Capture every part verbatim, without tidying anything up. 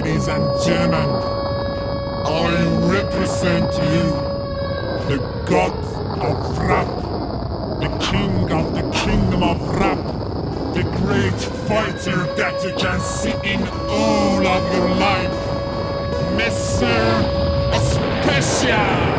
ladies and gentlemen, I represent you, the god of rap, the king of the kingdom of rap, the great fighter that you can see in all of your life, Mister Special.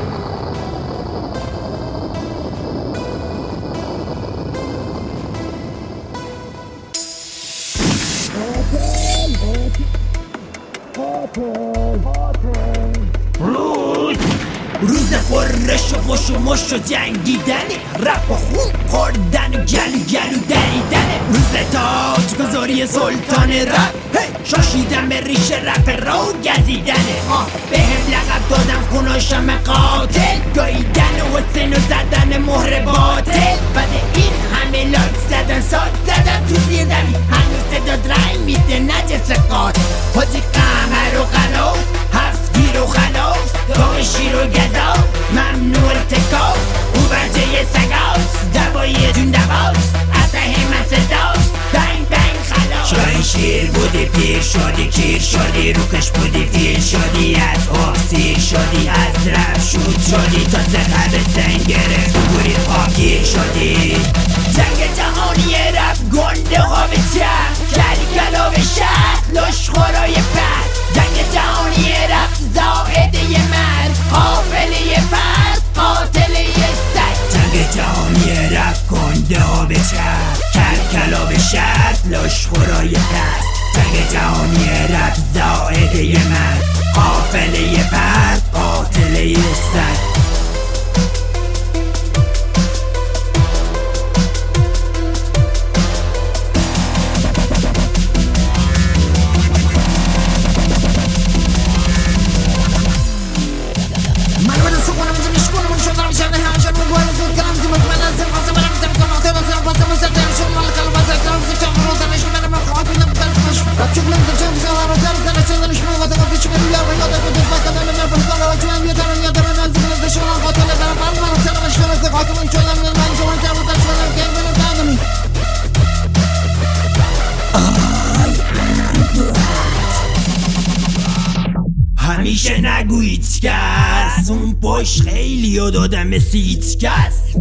روز خورش و خوش و مش و جنگیدنه، رپ و خون خوردن و گلو گلو دریدنه. روز تاج گذاری سلطان رپ، شاشیدن به ریش رپ را و گزیدنه. آه به هم لقب دادن خوناشم قاتل، گاییدن و حسین و زدن مهر باطل. بعد این همه لایک زدن ساد زدن تو زیر دمی، هنوز صداد رای میده نجس قاتل. حاجی قمر و قلاف هفتی رو خلاف، گاه شیر و گذاف ممنوع ارتکاف. او برجه سگاست دوایی جون دواست، از همه صداست بنگ بنگ خلاف. شاین شیر بودی پیر شدی کیر شدی، روکش بودی فیل شدی، از آب سیر شدی، از رب شود شدی، تا سقب سنگ گرفت بوری پاکیر شدی. جنگ جهانی رب گنده ها به چپ، کلی کلا به شهر لشخورای پس. جنگ جهانی رب زائده مرد، قافله فرد قاتله سگ. جنگ جهانی رب گنده ها به چپ، کل کلا به شهر لشخورای پس. جنگ جهانی رب زائده مرد، قافله فرد قاتله سگ. همیشه نگو هیچ کس، اون پشت خیلی رو دادم مثل هیچ کس.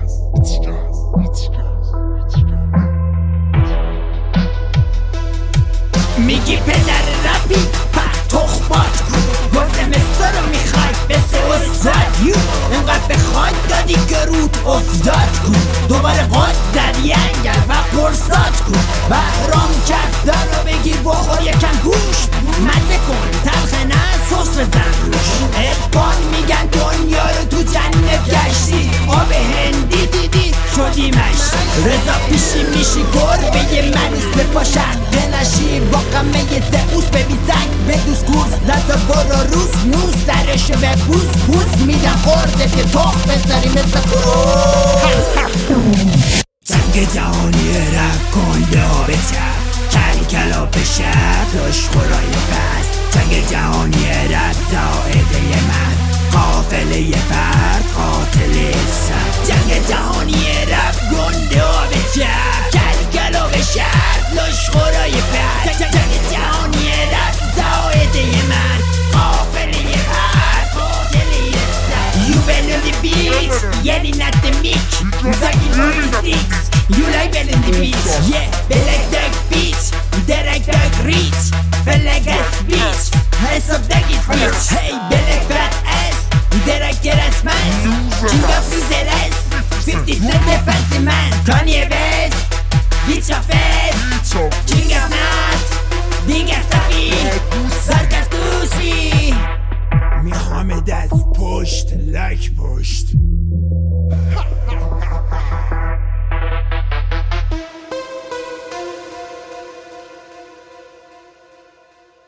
میگی پدر رپی پر تخمات کن، گفتم استو رو میخوای بسه استاد یو. انقدر بخواد دادی که رود افتاد کن، دوباره قد زدی انگل و پرساد کن. بهرام کفتر رو بگیر بخور یکم گوشت، مزه کن تلخه نه سس بزن روش. اقبال میگن دنیا رو تو جنت گشتی، آب هندی دیدی شدی مشتی. رضا پیشی میشی گربه منوس به پاشن، بنشی با قمه زئوس ببی زنگ بدوس کورس. لذا برو روز نوز سرشو به پوز پوز میدم خورده که تخ بذاری مثل کروز. جنگ جهانی رپ گنده ها به چپ، کل کلا به شب لشخورای پس. جنگ جهانی رپ زائده من، قافله فرد قاتل سگ. جنگ جهانی رپ گنده ها به چپ، کل کلا به شب لشخورای پس. جنگ جهانی رپ زائده من، قافله فرد قاتل سگ. You been in the beat, yelling at the mic, Zaggy forty-six, you like been in the beat. Yeah, beleg dug beat, derek dug reach, beleg ass beach, hands up duggy beach. Hey, beleg fat ass, derek get ass man, king of his ass, fifty cent the fancy man. Kanye West, bitch of